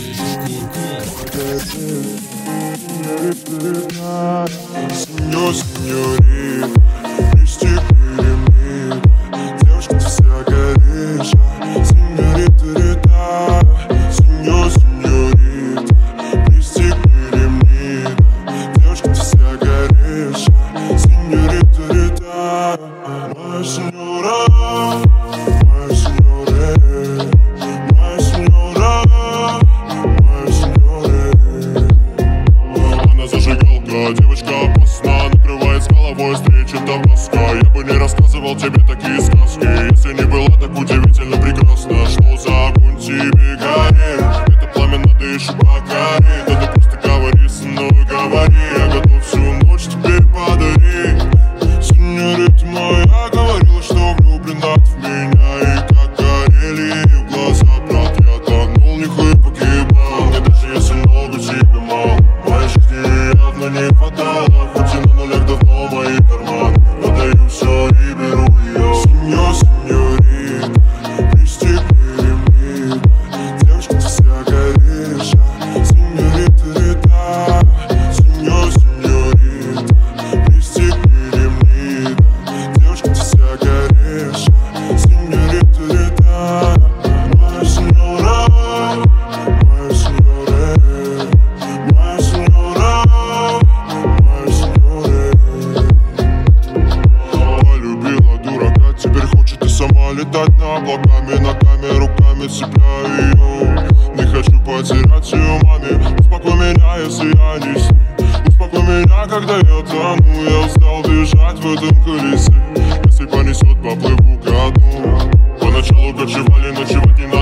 Сеньор, сеньорита, пристегни ремни. Девушка, ты вся горишь, сеньорита, рита. Сеньор, сеньорита, пристегни ремни. Девушка, ты вся горишь, сеньорита, рита. Моя сеньора, моя сеньора, моя сеньора, моя сеньора. Она зажигалка, девочка опасна, накрывает с головой, встреча там тоска. Я бы не рассказывал тебе такие сказки, если не была так удивительно прекрасна. Что за огонь тебе горит? Это пламя надо еще покорить. Да ты просто говори со мной, говори. Я готов всю ночь тебе подарить. Сеньорита моя говорила, что влюблена в меня. И как горели ее глаза, брат, я тонул в них и погибал. Мне даже если много тебе мало, моей жизни явно не хватало. Хоть и на нулях давно мои карманы, отдаю все и беру ее. Сеньор, сеньорита, пристегни ремни. Девушка, ты вся горишь, сеньорита, рита. Сеньор, сеньорита, пристегни ремни. Девушка, ты вся горишь, сеньорита, рита. Моя сеньора, моя сеньора, моя сеньора, моя сеньора. Полюбила дурака, теперь хочет и сама летать на облаками. Ногами, руками цепляю ее. Не хочу потерять ее маме. Успокой меня, если я не с ней. Успокой меня, когда я тону. Я устал бежать в этом колесе. Если понесет, поплыву ко дну. Поначалу кочевали, ночевать не надо.